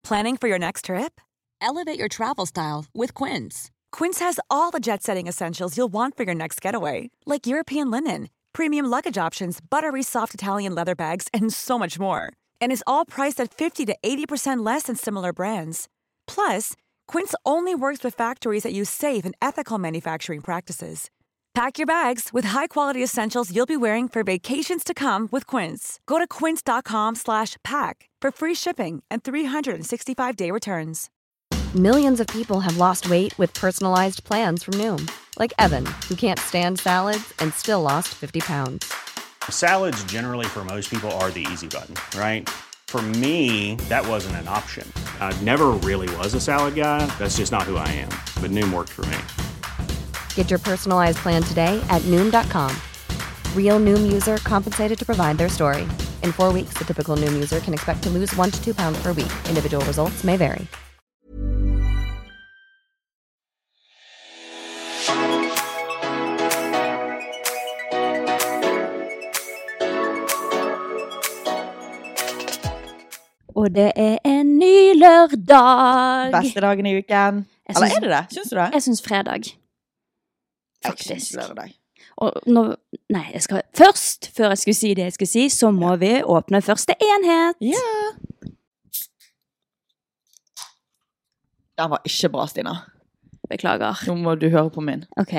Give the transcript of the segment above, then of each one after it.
Planning for your next trip? Elevate your travel style with Quince. Quince has all the jet-setting essentials you'll want for your next getaway, like European linen, premium luggage options, buttery soft Italian leather bags, and so much more. And is all priced at 50 to 80% less than similar brands. Plus, Quince only works with factories that use safe and ethical manufacturing practices. Pack your bags with high-quality essentials you'll be wearing for vacations to come with Quince. Go to quince.com/pack for free shipping and 365-day returns. Millions of people have lost weight with personalized plans from Noom. Like Evan, who can't stand salads and still lost 50 pounds. Salads generally for most people are the easy button, right? For me, that wasn't an option. I never really was a salad guy. That's just not who I am. But Noom worked for me. Get your personalized plan today at Noom.com. Real Noom user compensated to provide their story. In 4 weeks, the typical Noom user can expect to lose 1 to 2 pounds per week. Individual results may vary. Og det en ny lørdag. Beste dagen I uken. Eller det det? Syns du det? Jeg synes fredag. Faktisk. Jeg synes lørdag. Og nå, nei, jeg skal først, før jeg skulle si det jeg skulle si, så må vi åpne første enhet. Ja. Den var ikke bra, Stina. Beklager. Nå må du høre på min. Ok,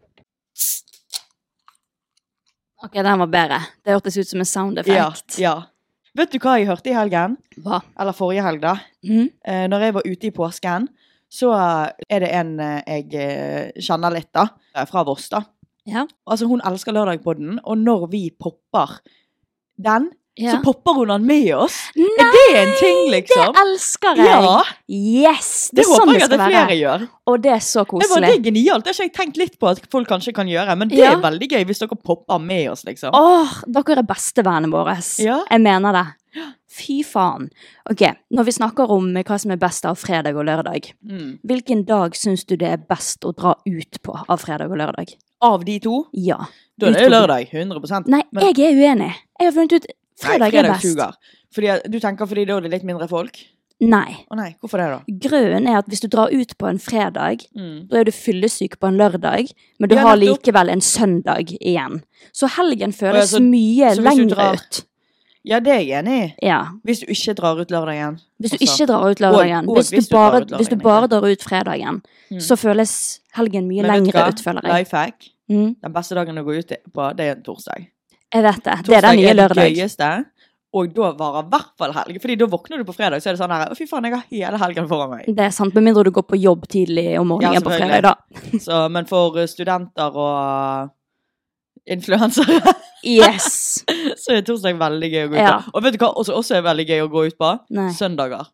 den var bedre. Det hørtes ut som en sound-effekt. Ja. Vet du hva jeg hørte I helgen? Hva? Eller forrige helg da. Når jeg var ute I påsken, så det en jeg kjenner litt da, fra Voss da. Ja. Altså hun elsker lørdag på den, og når vi popper den, så popper hun den med oss. Nei, det en ting liksom? Det elsker jeg. Ja. Yes, det sånn håper jeg det at flere gjør. Og det så koselig. Det genialt, det har ikke jeg tenkt litt på at folk kanskje kan gjøre, men det veldig gøy hvis dere popper med oss liksom. Dere bestevennene våre. Ja. Jeg mener det. Fy faen. Ok, når vi snakker om hva som best av fredag og lørdag, hvilken dag synes du det best å dra ut på av fredag og lørdag? Av de to? Ja. Da det jo lørdag, 100%. Nei, jeg uenig. Jeg har funnet ut fredag best. Suger. Fordi, du tenker fordi da det litt mindre folk? Nei. Nei, hvorfor det da? Grunnen at hvis du drar ut på en fredag, da du fyllesyk på en lørdag, men du har likevel en søndag igjen. Så helgen føles mye lengre ut. Ja, det jeg enig I. Ja. Hvis du ikke drar ut lørdagen. Hvis du ikke drar ut lørdagen. Hvis du bare drar ut fredagen, så føles helgen mye lengre ut, føler jeg. Lifehack. Den beste dagen å gå ut på, det en torsdag. Jeg vet det. Det den nye lørdag. Torsdag det gøyeste, og da varer I hvert fall helg. Fordi da våkner du på fredag, så det sånn her, fy faen, jeg har hele helgen foran meg. Det sant, med mindre du går på jobb tidlig om morgenen på fredag da. Så, men for studenter og influensere yes. så torsdag veldig gøy å gå ut på. Og vet du hva også veldig gøy å gå ut på? Nei. Søndager.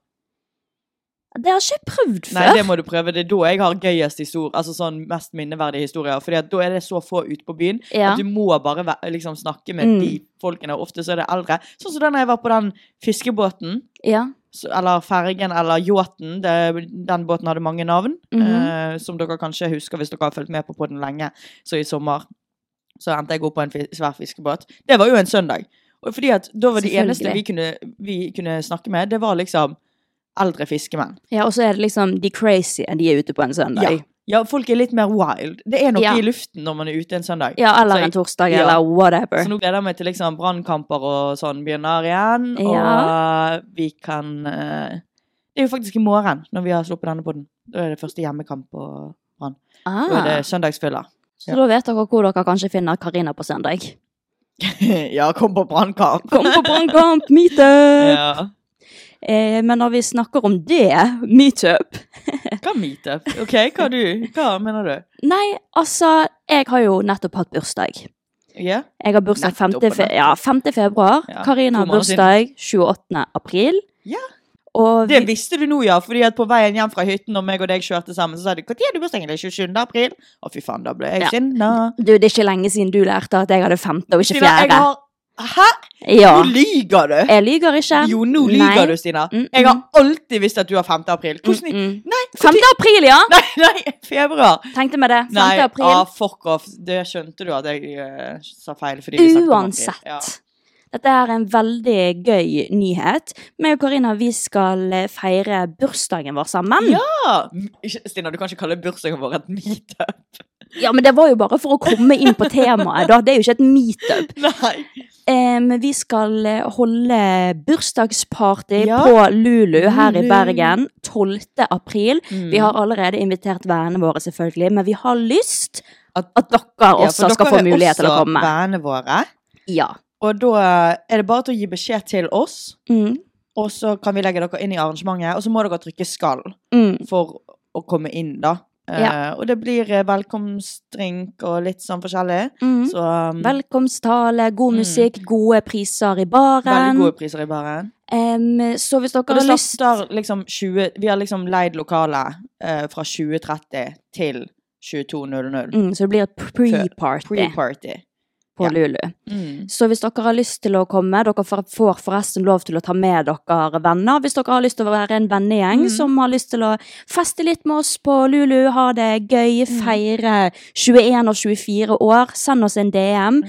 Det har ikke jeg prøvd før. Nei, det må du prøve. Det da jeg har gøyest historie, altså sånn mest minneverdige historier, fordi at da det så få ut på byen, at du må bare liksom snakke med de folkene, og ofte så det eldre. Sånn som da jeg var på den fiskebåten, eller fergen, eller yachten, den båten hadde mange navn, som dere kanskje husker hvis dere har følt med på den lenge, så I sommer. Så endte jeg gå på en svær fiskebåt. Det var jo en søndag. Og fordi at da var de eneste vi kunne snakke med, det var liksom eldre fiskemenn. Ja, og så det liksom de crazy de ute på en søndag. Ja, folk litt mer wild. Det noe I luften når man ute en søndag. Ja, eller en torsdag, eller whatever. Så nå gleder jeg meg til liksom brannkamper og sånn begynner igjen. Og vi kan... Det jo faktisk I morgen når vi har sluppet denne podden. Da det første hjemmekamp på brann. Da det søndagsfyller. Så da vet dere hvor dere kanskje finner Karina på søndag. Ja, kom på brannkamp. Kom på brannkamp, meetup! Ja. Men når vi snakker om det, meetup. Hva meetup? Ok, hva mener du? Nei, altså, jeg har jo nettopp hatt bursdag. Ja? Jeg har bursdag 5. februar. Ja. Karina har bursdag 28. april. Ja. Og det visste du nå, ja, fordi at på veien hjem fra hytten når meg og deg kjørte sammen, så sa du, hva tid du bursdag egentlig? 27. april? Å fy faen, da ble jeg sinna. Du, det ikke lenge siden du lærte at jeg hadde 5. og ikke 4. Hæ? Ja. Nå lyger du. Jeg lyger ikke. Jo, nå lyger du, Stina. Jeg har alltid visst at du har 5. april. Nei, 5. april, ja. Nei, februar. Tenkte med det, 5. april. Nei, fuck off. Det skjønte du at jeg sa feil. Fordi vi uansett. Dette er en veldig gøy nyhet. Meg og Karina, vi skal feire bursdagen vår sammen. Ja! Stina, du kan ikke kalle bursdagen vår et meetup. Ja, men det var jo bare for å komme inn på temaet, da. Det er jo ikke et meetup. Nei. Vi skal holde bursdagsparty på Lulu her i Bergen 12. april. Vi har allerede invitert vennene våre selvfølgelig, men vi har lyst at dere også skal få mulighet til å komme. Ja, for dere er også vennene våre. Ja. Og da er det bare til å gi beskjed til oss, og så kan vi legge dere inn i arrangementet, og så må dere trykke skall for å komme inn da. Og det blir velkomstdrink og litt sånn forskjellig. Så, velkomsttale, god musikk, gode priser i baren. Veldig gode priser i baren. Så hvis dere har lyst... Liksom vi har liksom leid lokale fra 20:30 til 22:00. Så det blir et pre-party. På Lulu. Så hvis dere har lyst til å komme, dere får forresten lov til å ta med dere venner. Hvis dere har lyst til å være en vennegjeng som har lyst til å feste litt med oss på Lulu, ha det gøy, feire 21 og 24 år, send oss en DM.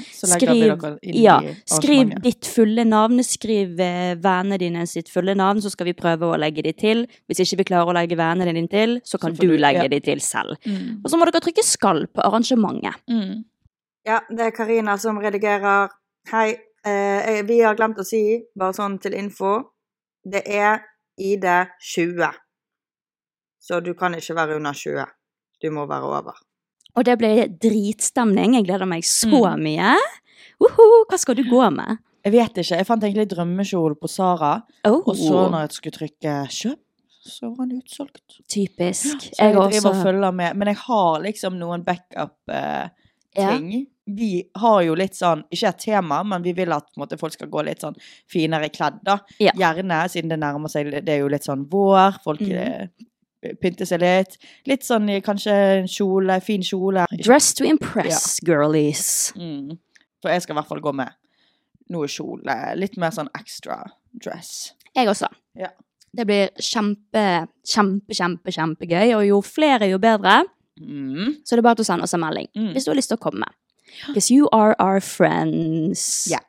Skriv ditt fulle navn, skriv vennene dine sitt fulle navn, så skal vi prøve å legge de til. Hvis ikke vi klarer å legge vennene dine til, så kan du legge de til selv. Og så må dere trykke skall på arrangementet. Ja, det er Karina som redigerer. Hei, vi har glemt å si, bare sånn til info, det er ID 20. Så du kan ikke være under 20. Du må være over. Og det ble dritstemning. Jeg gleder meg så mye. Hva skal du gå med? Jeg vet ikke. Jeg fant egentlig drømmekjole på Zara. Og så når jeg skulle trykke kjøp, så var den utsolgt. Typisk. Så jeg driver og følger med. Men jeg har liksom noen backup ting. Vi har jo litt sånn, ikke et tema, men vi vil at på en måte, folk skal gå litt sånn finere kledd da. Gjerne, siden det nærmer seg, det er jo litt sånn vår, folk pynter seg litt. Litt sånn, kanskje en kjole, fin kjole. Dress to impress, girlies. For jeg skal i hvert fall gå med noe kjole, litt mer sånn extra dress. Jeg også. Ja. Det blir kjempegøy, og jo flere jo bedre. Så det er bare til å sende oss en melding hvis du har lyst til å komme. Because you are our friends. Ja.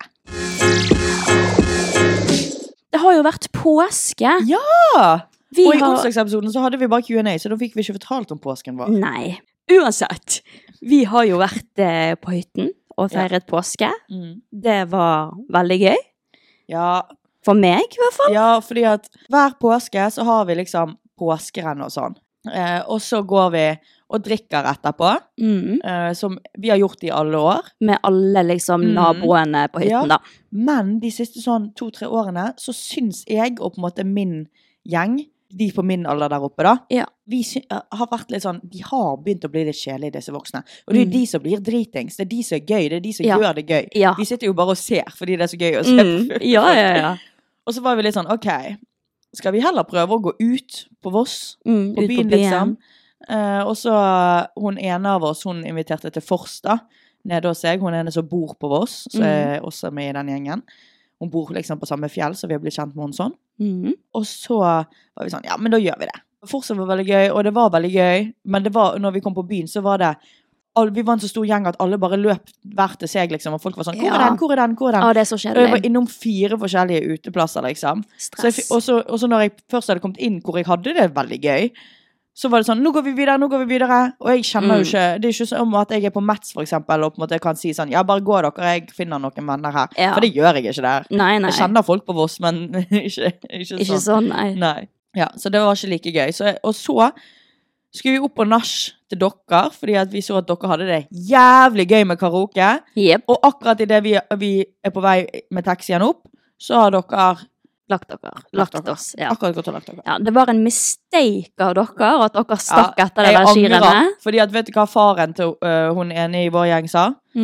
Det har jo vært påske. Ja! Og i onsdagsepisoden så hadde vi bare Q&A, så da fikk vi ikke fortalt om påsken vår. Nei. Uansett, vi har jo vært på hytten og feiret påske. Det var veldig gøy. Ja. For meg i hvert fall. Ja, fordi at hver påske så har vi liksom påskerenn og sånn. Og så går vi og drikker etterpå, som vi har gjort i alle år. Med alle liksom naboene på hytten da. Men de siste sånn 2-3 årene, så syns jeg, og på en måte min gjeng, de på min alder der oppe da, vi har vært litt sånn, de har begynt å bli litt kjedelige, disse voksne. Og det er de som blir dritings, det er de som er gøy, det er de som gjør det gøy. Vi sitter jo bare og ser, fordi det er så gøy å se på. Ja. Og så var vi litt sånn, ok, skal vi heller prøve å gå ut på Voss, på byen liksom? Og så hun ene av oss, hun inviterte til Forsta nede hos seg, hun ene som bor på Voss, så er også med i den gjengen. Hun bor liksom på samme fjell, så vi har blitt kjent med hun sånn. Og så var vi sånn, ja, men da gjør vi det. Fortsatt var veldig gøy, og det var veldig gøy, men det var, når vi kom på byen, så var det, vi var en så stor gjeng at alle bare løp hver til seg, liksom, og folk var sånn, hvor er den? Det er så kjedelig. Jeg var innom 4 forskjellige uteplasser, liksom. Stress. Og så når jeg først hadde kommet inn hvor jeg hadde det veldig gøy, så var det sånn, nå går vi videre, og jeg kjenner jo ikke, det er ikke sånn at jeg er på Mets for eksempel, og på en måte kan si sånn, ja, bare gå dere, jeg finner noen venner her, for det gjør jeg ikke der. Nei. Jeg kjenner folk på Voss, men ikke sånn, nei. Ja, så det var ikke like gøy. Og så skulle vi opp på nach til dere, fordi at vi så at dere hadde det jævlig gøy med karaoke, og akkurat i det vi er på vei med taxien opp, så har dere lagt oss. Ja. Akkurat godt å lagt dere. Ja, det var en mistake av dere, at dere stakk etter det der skirene. Fordi at, vet du hva faren til hun ene i vår gjeng sa?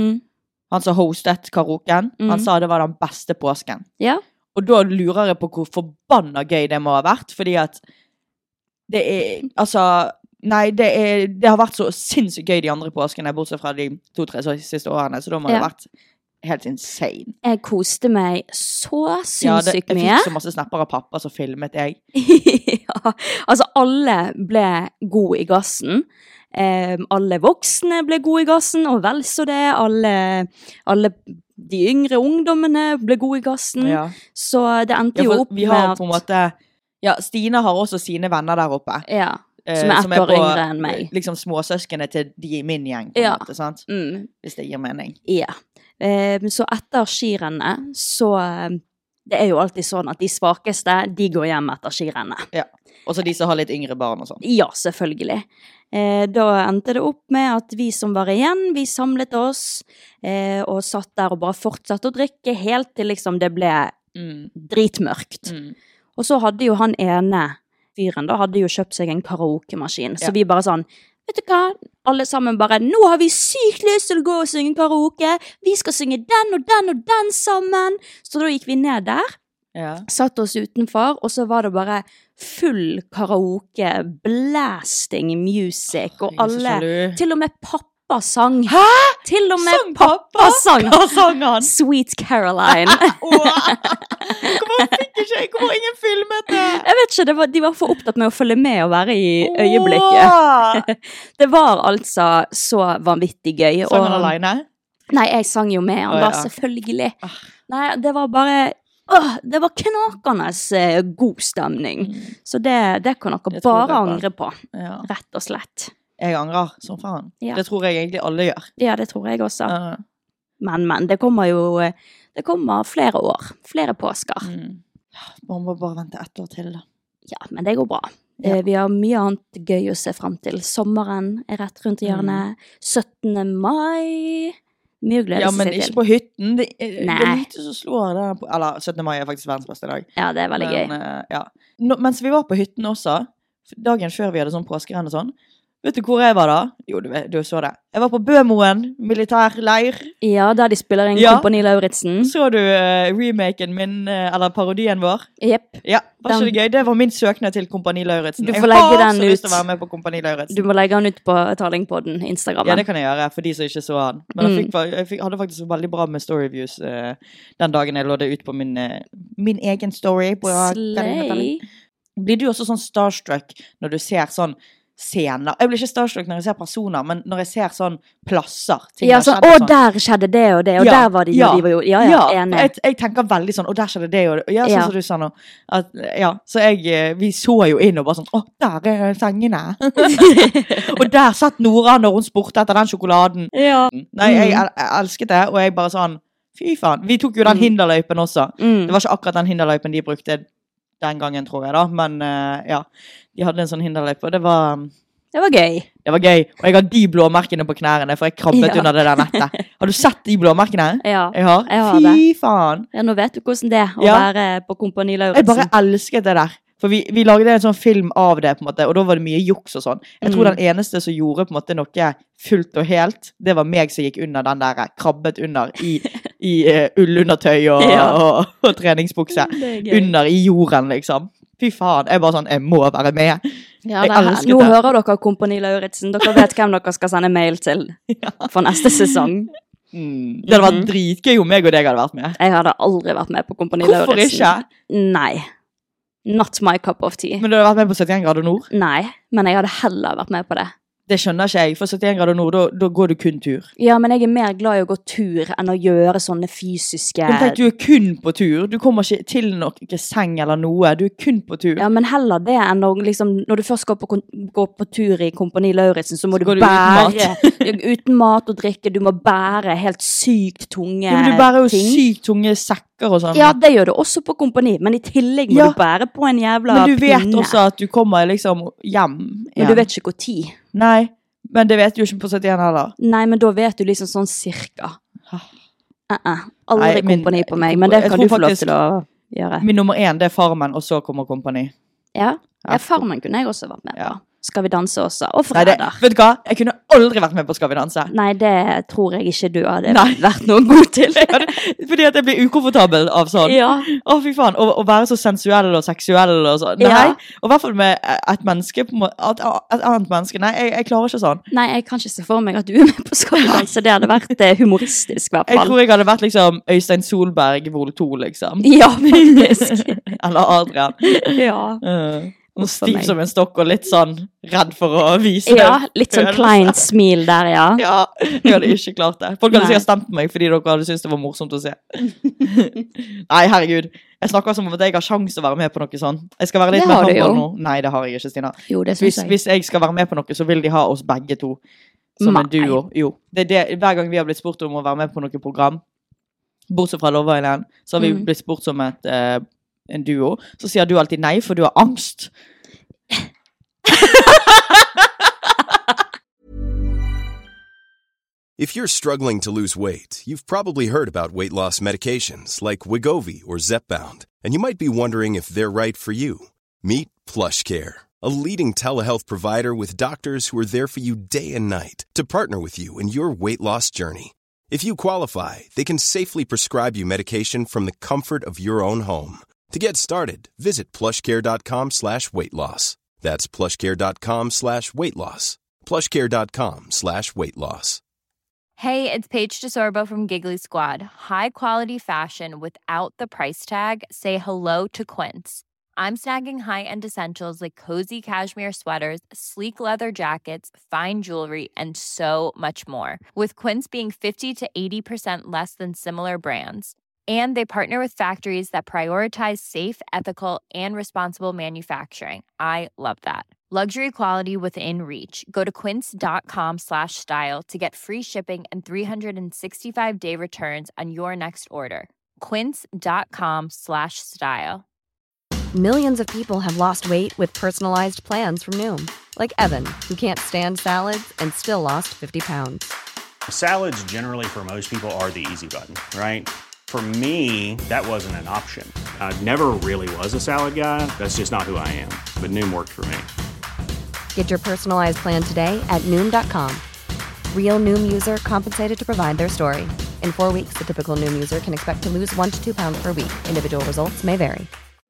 Han som hostet karaoken, han sa det var den beste påsken. Ja. Og da lurer jeg på hvor forbanna gøy det må ha vært, fordi at det er, altså, nei, det har vært så sinnssykt gøy de andre påskene, bortsett fra de 2-3 siste årene, så da må det ha vært helt insane. Jeg koste meg så sinnssykt mye. Jeg fikk så masse snapper av pappa, så filmet jeg. Ja, altså alle ble gode i gassen. Alle voksne ble gode i gassen, og vel så det. Alle de yngre ungdommene ble gode i gassen. Ja. Så det endte jo opp med at... Vi har på en måte... Ja, Stina har også sine venner der oppe. Ja, som er 1 år yngre enn meg. Liksom småsøskene til de i min gjeng, på en måte, sant? Hvis det gir mening. Ja. Så etter skirennet, så... Det er jo alltid sånn at de svakeste, de går hjem etter skirennet. Ja, og så de som har litt yngre barn og sånn. Ja, selvfølgelig. Da endte det opp med at vi som var igjen, vi samlet oss, og satt der og bare fortsatte å drikke, helt til liksom det ble dritmørkt. Og så hadde jo han ene fyren, da hadde jo kjøpt seg en karaokemaskin, så vi bare sånn, vet du hva, alle sammen bare, nå har vi sykt lyst til å gå og synge karaoke, vi skal synge den og den og den sammen. Så da gikk vi ned der, satt oss utenfor, og så var det bare full karaoke, blasting music, og alle, til og med pappa sang. Hæ? Til og med sang pappa sang. Hva sang han? Sweet Caroline. Hvorfor ingen filmet det? Jeg vet ikke, de var for opptatt med å følge med og være i øyeblikket. Det var altså så vanvittig gøy. Sang han alene? Nei, jeg sang jo med han da, selvfølgelig. Nei, det var bare... det var knakende god stemning. Så det kan dere bare angre på. Rett og slett. Jeg angrer som faen. Det tror jeg egentlig alle gjør. Ja, det tror jeg også. Men, det kommer jo... Det kommer flere år, flere påsker. Man må bare vente 1 år til da. Ja, men det går bra. Vi har mye annet gøy å se frem til. Sommeren er rett rundt hjørnet. 17. mai. Mye glede til. Ja, men ikke på hytten. Det er lite som slår det på. Eller 17. mai er faktisk verdens beste dag. Ja, det er veldig gøy. Mens vi var på hytten også, dagen før vi hadde sånn påskerenn og sånn, vet du hvor jeg var da? Jo, du så det. Jeg var på Bømoen, militærleir. Ja, der de spiller inn Kompani Lauritzen. Så du remaken min, eller parodien vår? Jepp. Ja, var ikke det gøy? Det var min søknad til Kompani Lauritzen. Du får legge den ut. Jeg har så lyst til å være med på Kompani Lauritzen. Du må legge den ut på Tallingpodden, Instagram. Ja, det kan jeg gjøre, for de som ikke så han. Men jeg hadde faktisk veldig bra med storyviews den dagen jeg lå det ut på min egen story. Slay. Blir du også sånn starstruck når du ser sånn scener. Jeg blir ikke starstruck når jeg ser personer, men når jeg ser sånn plasser. Ja, sånn, der skjedde det og det, og der var de når de var jo, enig. Jeg tenker veldig sånn, der skjedde det og det, sånn som du sa nå. Så vi så jo inn og bare sånn, der er sengene. Og der satt Nora når hun spurte etter den sjokoladen. Ja. Nei, jeg elsket det, og jeg bare sånn, fy faen. Vi tok jo den hinderløypen også. Det var ikke akkurat den hinderløypen de brukte den gangen, tror jeg da, men de hadde en sånn hinderløype, og det var gøy. Det var gøy, og jeg har de blåmerkene på knærene, for jeg krabbet under det der nettet. Har du sett de blåmerkene? Ja, jeg har fy det. Faen. Ja, nå vet du hvordan det er å være på Kompani Lauritzen. Jeg bare elsket det der. For vi lagde en sånn film av det, på en måte, og da var det mye juks og sånn. Jeg tror den eneste som gjorde på en måte noe fullt og helt, det var meg som gikk under den der, krabbet under i ullundertøy og treningsbukse. Under i jorden, liksom. Fy faen, jeg bare sånn, jeg må være med. Ja, nå hører dere Kompani Lauritzen. Dere vet hvem dere skal sende mail til for neste sesong. Det hadde vært dritgøy om meg og deg hadde vært med. Jeg hadde aldri vært med på Kompani Lauritzen. Hvorfor ikke? Nei. Not my cup of tea. Men du har vært med på 71 grader nord? Nei, men jeg hadde heller vært med på det. Det skjønner ikke jeg, for 71 grader nord, da går du kun tur. Ja, men jeg er mer glad i å gå tur enn å gjøre sånne fysiske... Men tenk, du er kun på tur. Du kommer ikke til noe seng eller noe. Du er kun på tur. Ja, men heller det enn å, liksom, når du først går på tur i Kompani Lauritzen, så må du bære... Uten mat og drikke, du må bære helt sykt tunge ting. Ja, men du bærer jo sykt tunge sekker og sånn. Ja, det gjør du også på Kompani, men i tillegg må du bære på en jævla pinne. Men du vet også at du kommer liksom hjem. Men du vet ikke hvor tid. Nei, men det vet du jo ikke på 71 heller. Nei, men da vet du liksom sånn cirka. Aldri Kompani på meg, men det kan du få lov til å gjøre. Min nummer 1, det er Farmen, og så kommer Kompani. Ja, Farmen kunne jeg også vært med på. Skal vi danse også, og fredag. Vet du hva? Jeg kunne aldri vært med på Skal vi danse. Nei, det tror jeg ikke du hadde vært noe god til. Fordi at jeg blir ukomfortabel av sånn. Ja. Fy faen, å være så sensuell og seksuell og sånn. Nei, og i hvert fall med et menneske, et annet menneske. Nei, jeg klarer ikke sånn. Nei, jeg kan ikke se for meg at du er med på Skal vi danse. Det hadde vært humoristisk, i hvert fall. Jeg tror jeg hadde vært liksom Øystein Solberg, Vol 2, liksom. Ja, faktisk. Eller Adrian. Ja. Stiv som en stokk og litt sånn redd for å vise det. Ja, litt sånn kleint smil der, ja. Ja, jeg hadde ikke klart det. Folk hadde sikkert stemt på meg fordi dere hadde syntes det var morsomt å se. Nei, herregud. Jeg snakker som om at jeg har sjans å være med på noe sånn. Jeg skal være litt mer humble nå. Nei, det har jeg ikke, Stina. Jo, det synes jeg. Hvis jeg skal være med på noe, så vil de ha oss begge to som en duo. Jo, hver gang vi har blitt spurt om å være med på noe program, bortsett fra Love Island, så har vi blitt spurt som en duo, så sier du alltid nei, for du har angst. If you're struggling to lose weight, you've probably heard about weight loss medications like Wegovy or Zepbound, and you might be wondering if they're right for you. Meet PlushCare, a leading telehealth provider with doctors who are there for you day and night to partner with you in your weight loss journey. If you qualify, they can safely prescribe you medication from the comfort of your own home. To get started, visit plushcare.com/weightloss. That's plushcare.com/weightloss. plushcare.com/weightloss. Hey, it's Paige DeSorbo from Giggly Squad. High quality fashion without the price tag. Say hello to Quince. I'm snagging high-end essentials like cozy cashmere sweaters, sleek leather jackets, fine jewelry, and so much more. With Quince being 50 to 80% less than similar brands. And they partner with factories that prioritize safe, ethical, and responsible manufacturing. I love that. Luxury quality within reach. Go to quince.com/style to get free shipping and 365-day returns on your next order. Quince.com/style. Millions of people have lost weight with personalized plans from Noom. Like Evan, who can't stand salads and still lost 50 pounds. Salads generally for most people are the easy button, right? For me, that wasn't an option. I never really was a salad guy. That's just not who I am. But Noom worked for me. Get your personalized plan today at Noom.com. Real Noom user compensated to provide their story. In 4 weeks, the typical Noom user can expect to lose 1 to 2 pounds per week. Individual results may vary.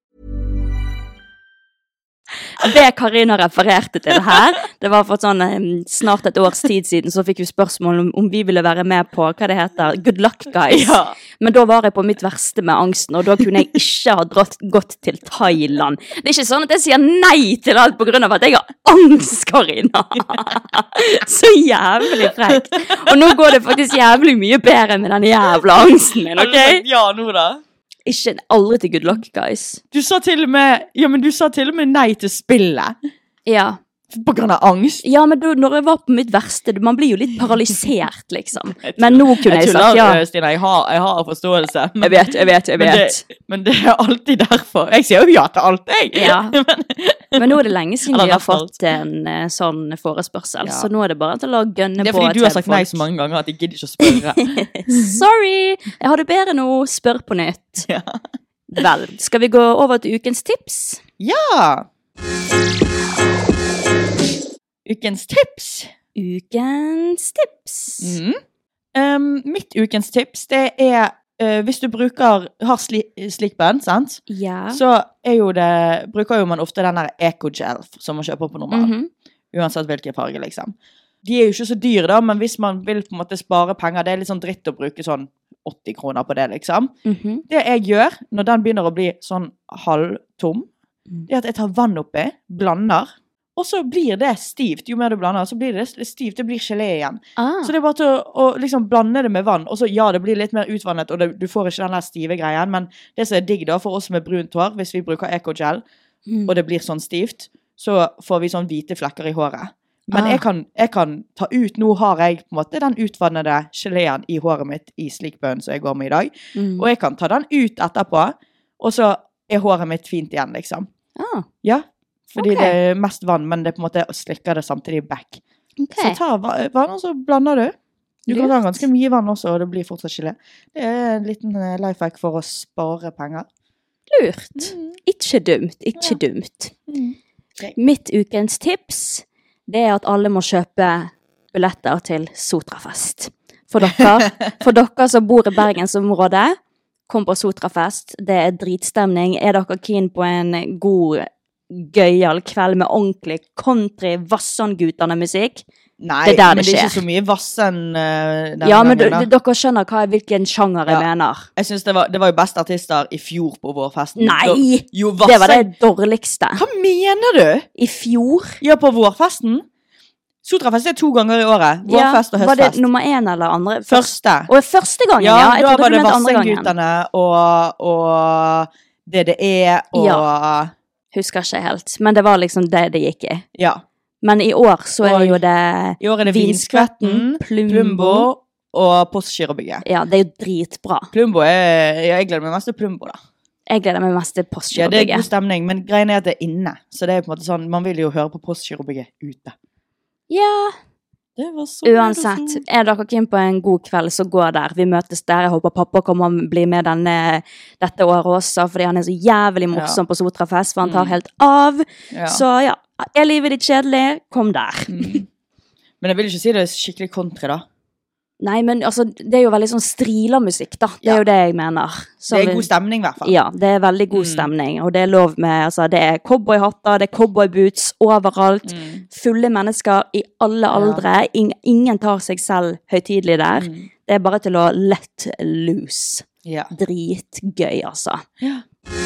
Det Karina refererte til her, det var for sånn snart et års tid siden, så fikk vi spørsmål om vi ville være med på, hva det heter, Good Luck Guys. Ja. Men da var jeg på mitt verste med angsten, og da kunne jeg ikke ha gått til Thailand. Det er ikke sånn at jeg sier nei til alt på grunn av at jeg har angst, Karina. Så jævlig frekt. Og nå går det faktisk jævlig mye bedre med den jævla angsten min, ok? Ja, nå da. Ikke aldri til Good Luck Guys. Du sa til og med nei til spillet. Ja. På grunn av angst? Ja, men når jeg var på mitt verste, man blir jo litt paralysert, liksom. Men nå kunne jeg sagt ja. Stina, jeg har forståelse. Men, jeg vet. Men det er alltid derfor. Jeg sier jo ja til alt, jeg. Ja. Men nå er det lenge siden vi har fått en sånn forespørsel, så nå er det bare til å gønne på. Det er fordi du har sagt nei så mange ganger at jeg gidder ikke å spørre. Sorry! Jeg har det bedre nå. Spør på nytt. Ja. Vel, skal vi gå over til ukens tips? Ja! Ukens tips. Mitt ukens tips, det er hvis du har slikbønn, sant? Ja. Så bruker jo man ofte den der EcoGel som man kjøper på normal. Uansett hvilken farge, liksom. De er jo ikke så dyre da, men hvis man vil på en måte spare penger, det er litt sånn dritt å bruke sånn 80 kroner på det, liksom. Det jeg gjør, når den begynner å bli sånn halvtom, det er at jeg tar vann oppi, blander, og så blir det stivt. Jo mer du blander, så blir det stivt. Det blir gelé igjen. Så det er bare til å liksom blande det med vann. Og så, ja, det blir litt mer utvannet, og du får ikke den der stive greien. Men det som er digg da, for oss med brunt hår, hvis vi bruker EcoGel, og det blir sånn stivt, så får vi sånn hvite flekker i håret. Men jeg kan ta ut, nå har jeg på en måte den utvannede geléen i håret mitt i slikbønn som jeg går med i dag. Og jeg kan ta den ut etterpå, og så er håret mitt fint igjen, liksom. Ja. Fordi det er mest vann, men det på en måte slikker det samtidig back. Så ta vann, og så blander du. Du kan ta ganske mye vann også, og det blir fortsatt gelé. Det er en liten lifehack for å spare penger. Lurt. Ikke dumt. Mitt ukens tips, det er at alle må kjøpe billetter til Sotrafest. For dere som bor i Bergensområdet, kom på Sotrafest. Det er dritstemning. Er dere keen på en god gøyal kveld med ordentlig country, Vassandgutane musikk, Nei, det er der men det er skjer. ikke så mye vassen ja, men dere skjønner hvilken sjanger jeg mener. Jeg synes det var jo beste artister i fjor på vårfesten. Nei, jo, det var det dårligste. Hva mener du? I fjor? Ja, på vårfesten. Sotrafest 2 ganger i året. Vårfest og høstfest. Var det nummer 1 eller andre? Første. Og første gangen, ja. Jeg da var det Vassendguttene og DDE og... Husker ikke helt, men det var liksom det gikk i. Ja. Men i år så jo det i år er det Vinskvetten, Plumbo og Postgirobygget. Ja, det jo dritbra. Plumbo jeg gleder meg mest til Plumbo da. Jeg gleder meg mest til Postgirobygget. Ja, det god stemning, men greien at det inne. Så det på en måte sånn, man vil jo høre på Postgirobygget ute. Ja. Det var så uansett, dere keen på en god kveld, så gå der. Vi møtes der. Jeg håper pappa kommer og blir med dette året også, fordi han så jævlig morsom på Sotrafest, for han tar helt av. Ja. Så ja, er livet ditt kjedelig? Kom der. Men jeg vil ikke si det skikkelig kontra da. Nei, men altså, det jo veldig sånn strilermusikk da. Det jo det jeg mener. Så det god stemning i hvert fall. Ja, det veldig god stemning. Og det lov med, altså, det cowboyhatter, det cowboyboots overalt. Fulle mennesker i alle aldre. Ingen tar seg selv høytidelig der. Det bare til å let loose. Ja. Dritgøy, altså. Ja.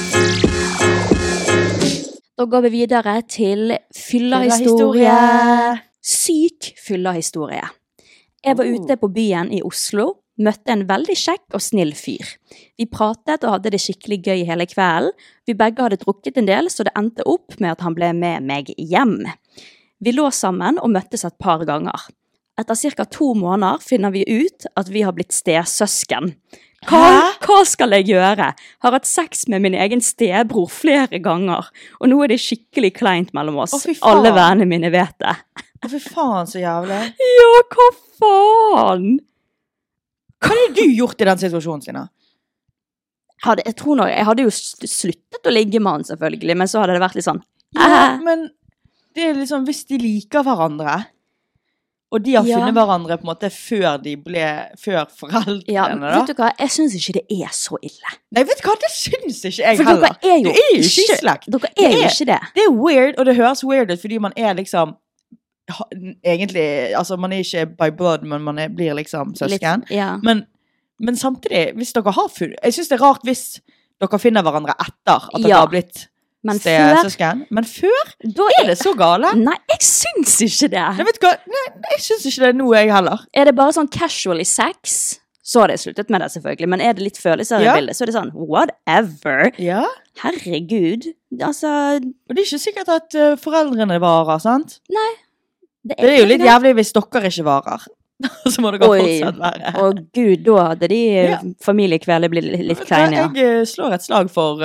Da går vi videre til fyllerhistorie. Syk fyllerhistorie. Jeg var ute på byen i Oslo, møtte en veldig kjekk og snill fyr. Vi pratet og hadde det skikkelig gøy hele kvelden. Vi begge hadde drukket en del, så det endte opp med at han ble med meg hjem. Vi lå sammen og møttes et par ganger. Etter ca. 2 måneder finner vi ut at vi har blitt stesøsken. Hva skal jeg gjøre? Har hatt sex med min egen stebror flere ganger, og nå det skikkelig kleint mellom oss. Alle vennene mine vet det. Fy faen, så jævlig. Ja, hva faen? Hva hadde du gjort i den situasjonen, Sina? Jeg hadde jo sluttet å ligge med han, selvfølgelig, men så hadde det vært litt sånn. Ja, men det liksom, hvis de liker hverandre, og de har funnet hverandre på en måte før foreldrene, ja, vet du hva, jeg synes ikke det så ille. Nei, vet du hva, det synes ikke jeg for heller. Dere jo ikke slekt. Dere jo ikke det. Det weird, og det høres weird ut, fordi man liksom egentlig, altså man ikke by blood, men man blir liksom søsken. Litt, ja. Men samtidig, hvis dere har funnet, jeg synes det rart hvis dere finner hverandre etter at dere har blitt stesøsken. Men før? Da det så gale? Nei, jeg synes ikke det. Jeg vet hva, jeg synes ikke det noe jeg heller. Det bare sånn casually sex, så har det sluttet med det selvfølgelig, men det litt følelser i bildet, så det sånn, whatever. Ja. Herregud. Altså... Og det ikke sikkert at foreldrene varer, sant? Nei. Det jo litt jævlig hvis dere ikke varer. Så må dere fortsatt være. Å Gud, da hadde de familiekveldet blitt litt kleine, ja. Jeg slår et slag for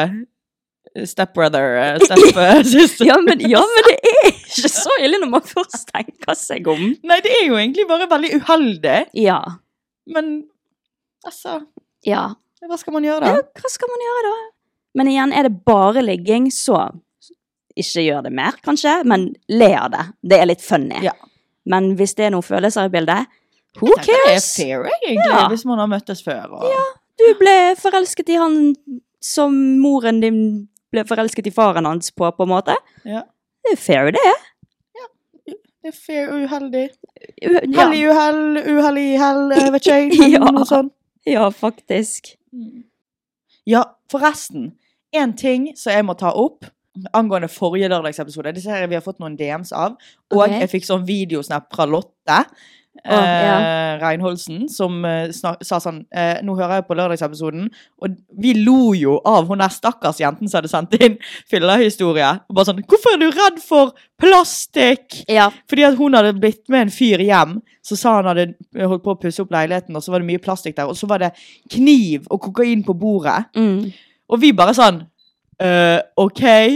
stepbrother, stepsister. ja, men det ikke så ille når man først tenker seg om. Nei, det jo egentlig bare veldig uheldig. Ja. Men, altså... Ja. Hva skal man gjøre da? Ja, hva skal man gjøre da? Men igjen, det bare ligging, så... Ikke gjør det mer, kanskje, men le av det. Det litt funny. Ja. Men hvis det noen følelser i bildet, who cares? Det fair, egentlig, hvis man har møttes før. Og... Ja, du ble forelsket i han som moren din ble forelsket i faren hans på en måte. Ja. Det fair, det. Ja, det fair og uheldig. Hellig uheldig hell, jeg vet ikke, men noe sånt. Ja, faktisk. Ja, forresten, en ting som jeg må ta opp, angående forrige lørdagsepisode, disse her vi har fått noen DMs av, og jeg fikk sånn videosnap fra Lotte Reinholdsen, som sa sånn, nå hører jeg på lørdagsepisoden, og vi lo jo av hun der stakkars jenten som hadde sendt inn fyllerhistorie, og bare sånn, hvorfor du redd for plastikk? Ja. Fordi at hun hadde blitt med en fyr hjem, så sa han hadde holdt på å pusse opp leiligheten, og så var det mye plastikk der, og så var det kniv og kokain på bordet, og vi bare sånn, ok,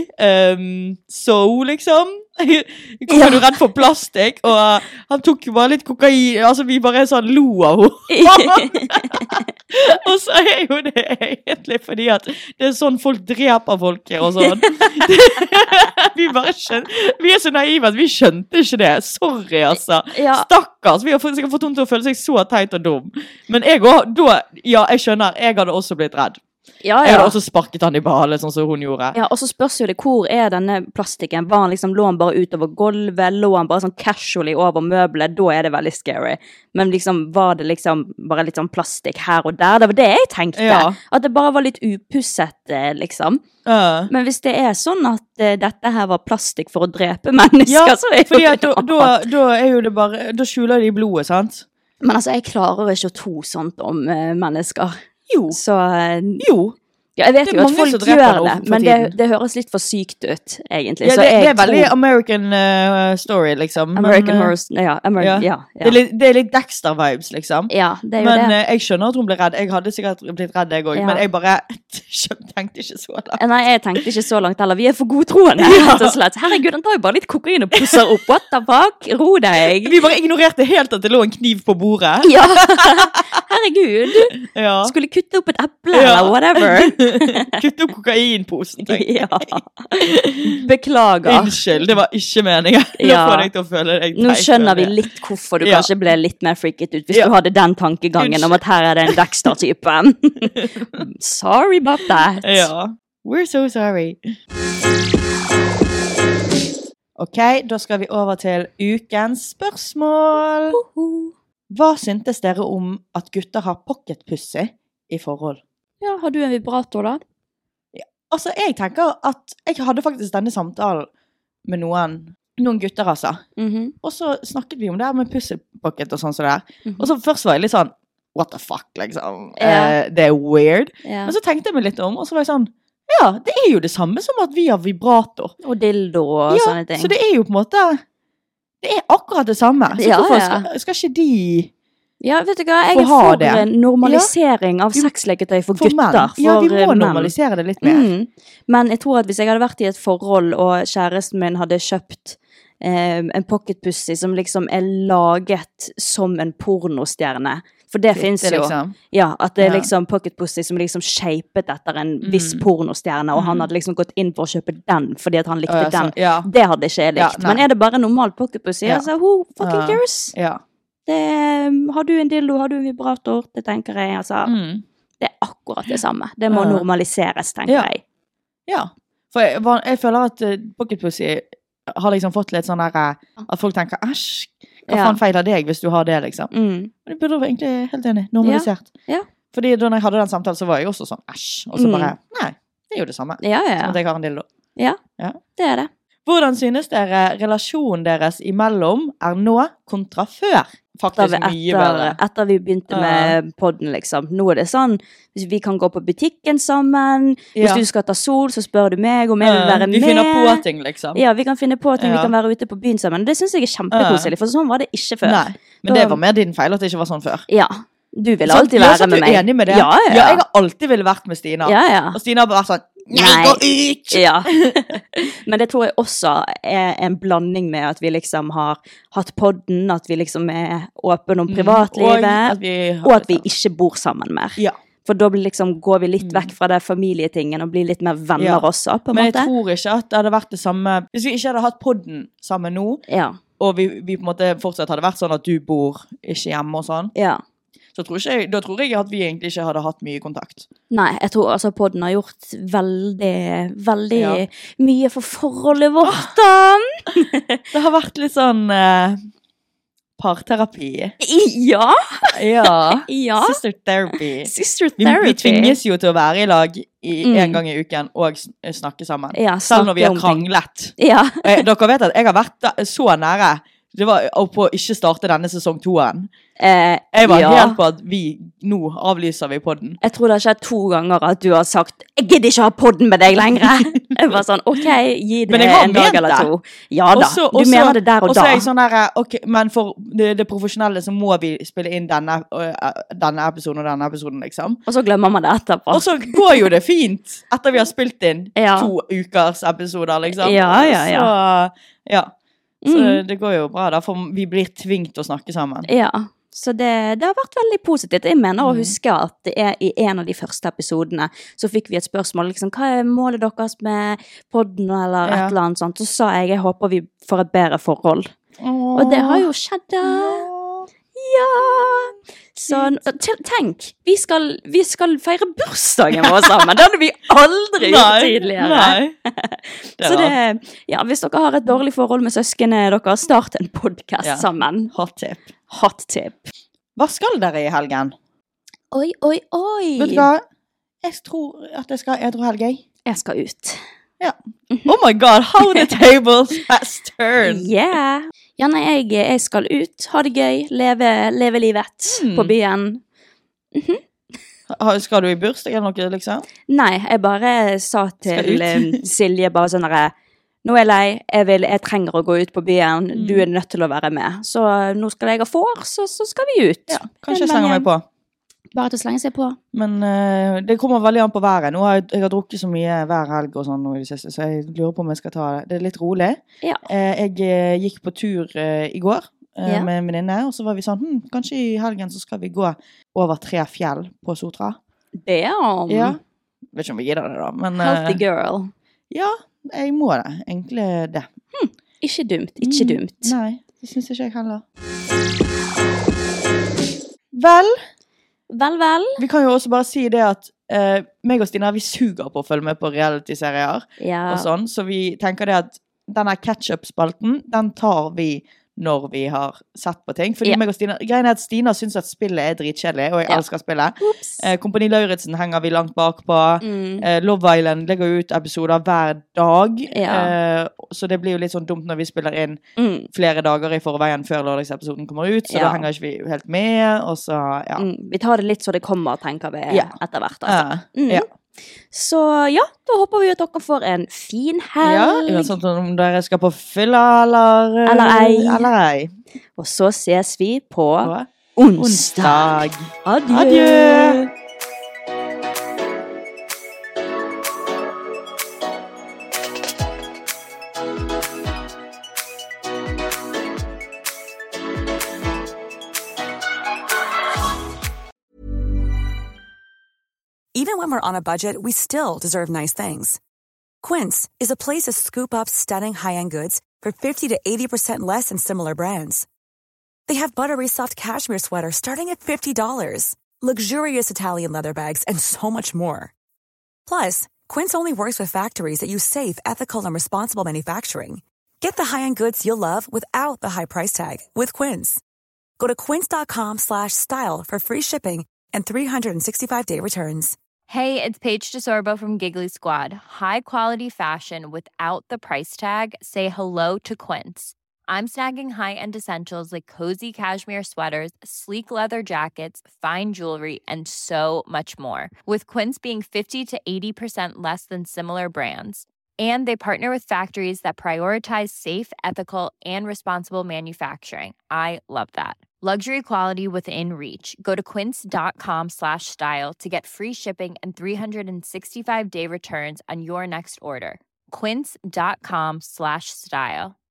så liksom kommer du redd for plastikk og han tok jo bare litt kokain, altså vi bare sånn lo av henne og så jo det egentlig fordi at det sånn folk dreper folk og sånn vi bare vi så naive at vi skjønte ikke det, sorry altså, stakkars, vi har sikkert fått henne til å føle seg så teit og dum, men jeg skjønner, jeg hadde også blitt redd. Ja. Jeg hadde også sparket han i balet, sånn som hun gjorde. Ja, og så spørs jo det, hvor denne plastikken? Var han liksom, lå han bare utover gulvet, lå han bare sånn casually over møbelet, da det veldig scary. Men liksom, var det liksom bare litt sånn plastikk her og der? Det var det jeg tenkte. At det bare var litt upusset, liksom. Men hvis det sånn at dette her var plastikk for å drepe mennesker, så jo fordi at da jo det bare, da skjuler de blodet, sant? Men altså, jeg klarer ikke å tro sånt om mennesker. Jo. Ja, jeg vet jo at folk gjør det, men det høres litt for sykt ut, egentlig. Ja, det veldig American story, liksom. American Horror, ja. Det litt Dexter-vibes, liksom. Ja, det jo men det. Jeg skjønner at hun ble redd. Jeg hadde sikkert blitt redd, jeg også, men jeg bare tenkte ikke så langt. Nei, jeg tenkte ikke så langt heller. Vi for godtroende, rett og slett. Herregud, han tar jo bare litt kokain og pusser opp. What the fuck? Ro deg. Vi bare ignorerte helt at det lå en kniv på bordet. Ja, herregud. Skulle kutte opp et eple, eller whatever. Kutte opp kokainposen, tenker jeg. Beklager. Unnskyld, det var ikke meningen. Nå får jeg til å føle deg teit. Nå skjønner vi litt hvorfor du kanskje ble litt mer freaket ut, hvis du hadde den tankegangen om at her det en Dexter-type. Sorry about that. Ja, we're so sorry. Ok, da skal vi over til ukens spørsmål. Hva syntes dere om at gutter har pocketpussy i forhold? Ja, har du en vibrator da? Ja, altså, jeg tenker at jeg hadde faktisk denne samtalen med noen gutter, altså. Og så snakket vi om det her med pussypocket og sånn så der. Og så først var jeg litt sånn, what the fuck, liksom. Det weird. Men så tenkte jeg meg litt om, og så var jeg sånn, ja, det jo det samme som at vi har vibrator. Og dildo og sånne ting. Så det jo på en måte, det akkurat det samme. Så hvorfor skal ikke de... Ja, vet du hva, jeg for en normalisering av sexleketøy for gutter. Ja, vi må normalisere det litt mer. Men jeg tror at hvis jeg hadde vært i et forhold, og kjæresten min hadde kjøpt en pocketpussy som liksom laget som en pornostjerne, for det finnes jo, liksom. Ja, at det liksom pocketpussy som liksom shapet etter en viss pornostjerne, og han hadde liksom gått inn for å kjøpe den, fordi at han likte den. Det hadde ikke jeg likt. Men det bare normal pocketpussy? Altså, who fucking cares? Ja. Har du en dildo, har du en vibrator? Det tenker jeg, altså. Det akkurat det samme. Det må normaliseres, tenker jeg. Ja, for jeg føler at pocketpussy har liksom fått litt sånn der, at folk tenker, æsj, hva faen feiler deg hvis du har det, liksom. Men det burde være egentlig helt enig, normalisert. Fordi da jeg hadde den samtalen, så var jeg også sånn, æsj, og så bare, nei, det jo det samme. Som at jeg har en dildo. Ja, det det. Hvordan synes dere relasjonen deres imellom nå kontra før? Faktisk mye bedre. Etter vi begynte med podden, liksom. Nå det sånn, hvis vi kan gå på butikken sammen, hvis du skal ta sol, så spør du meg om jeg vil være med. Vi finner på ting, liksom. Ja, vi kan finne på ting, vi kan være ute på byen sammen. Det synes jeg kjempekoselig, for sånn var det ikke før. Nei, men det var mer din feil at det ikke var sånn før. Ja. Du vil alltid være med meg. Ja, så du enig med det? Ja, jeg har alltid ville vært med Stina. Og Stina har bare vært sånn, nei, gå ut! Ja. Men det tror jeg også en blanding med at vi liksom har hatt podden, at vi liksom åpne om privatlivet, og at vi ikke bor sammen mer. Ja. For da liksom, går vi litt vekk fra det familietingen og blir litt mer venner også, på en måte. Men jeg tror ikke at det hadde vært det samme, hvis vi ikke hadde hatt podden sammen nå, og vi på en måte fortsatt hadde vært sånn at du bor ikke hjemme og sånn, så da tror jeg at vi egentlig ikke hadde hatt mye kontakt. Nei, jeg tror altså podden har gjort veldig mye for forholdet vårt. Det har vært litt sånn parterapi. Ja. Sister therapy. Vi tvinges jo til å være i lag en gang i uken og snakke sammen. Selv når vi har kranglet. Dere vet at jeg har vært så nære. Det var på å ikke starte denne sesong 2-en. Jeg var helt på at nå avlyser vi podden. Jeg tror det har skjedd 2 ganger at du har sagt, jeg gidder ikke ha podden med deg lenger. Jeg var sånn, ok, gi det en dag eller 2. Ja da, du mener det der og da. Og så jeg sånn der, ok, men for det profesjonelle så må vi spille inn denne episoden og denne episoden, liksom. Og så glemmer man det etterpå. Og så går jo det fint etter vi har spilt inn 2 ukers episoder, liksom. Så det går jo bra da, for vi blir tvingt å snakke sammen. Ja, så det har vært veldig positivt. Jeg mener å huske at i en av de første episodene så fikk vi et spørsmål, liksom, hva målet deres med podden eller et eller annet sånt? Så sa jeg håper vi får et bedre forhold. Og det har jo skjedd. Ja! Så tenk, vi skal feire bursdagen vår sammen. Det hadde vi aldri gjort tidligere. Nei. Så hvis dere har et dårlig forhold med søskene dere, start en podcast sammen. Hot tip. Hot tip. Hva skal dere i helgen? Oi. Vet du hva? Jeg tror at jeg skal edru helg. Jeg skal ut. Ja. Oh my god, how the tables has turned. Yeah. Ja, nei, jeg skal ut, ha det gøy, leve livet på byen. Skal du i bursdag eller noe, liksom? Nei, jeg bare sa til Silje bare sånn der, nå er jeg lei, jeg trenger å gå ut på byen, du er nødt til å være med. Så nå skal jeg ha får, så skal vi ut. Ja, kanskje jeg slenger meg på. Bare til å slenge seg på. Men det kommer veldig an på været. Nå har jeg drukket så mye hver helg og sånn i det siste, så jeg lurer på om jeg skal ta det. Det er litt rolig. Ja. Jeg gikk på tur i går med en venninne, og så var vi sånn, kanskje i helgen så skal vi gå over 3 fjell på Sotra. Damn! Ja. Vet ikke om vi gidder det da, men... Healthy girl. Ja, jeg må det. Egentlig det. Ikke dumt. Nei, det synes ikke jeg heller. Vel... Vi kan jo også bare si det at meg og Stina, vi suger på å følge med på reality-serier og sånn, så vi tenker det at denne ketchup-spalten, den tar vi når vi har sett på ting, fordi meg og Stina, greien er at Stina synes at spillet er dritkjedelig, og jeg elsker spillet. Kompani Lauritzen henger vi langt bak på. Love Island legger ut episoder hver dag, så det blir jo litt sånn dumt når vi spiller inn flere dager i forveien før lørdagsepisoden kommer ut, så da henger ikke vi helt med, og så, vi tar det litt så det kommer, tenker vi, etter hvert, altså. Så da håper vi at dere får en fin helg. Ja, sånn om dere skal på fylla eller ei. Og så ses vi på onsdag. Adjø. Even when we're on a budget, we still deserve nice things. Quince is a place to scoop up stunning high-end goods for 50 to 80% less than similar brands. They have buttery soft cashmere sweaters starting at $50, luxurious Italian leather bags, and so much more. Plus, Quince only works with factories that use safe, ethical, and responsible manufacturing. Get the high-end goods you'll love without the high price tag with Quince. Go to quince.com/style for free shipping and 365-day returns. Hey, it's Paige DeSorbo from Giggly Squad. High quality fashion without the price tag. Say hello to Quince. I'm snagging high-end essentials like cozy cashmere sweaters, sleek leather jackets, fine jewelry, and so much more. With Quince being 50 to 80% less than similar brands. And they partner with factories that prioritize safe, ethical, and responsible manufacturing. I love that. Luxury quality within reach. Go to quince.com/style to get free shipping and 365-day returns on your next order. Quince.com/style.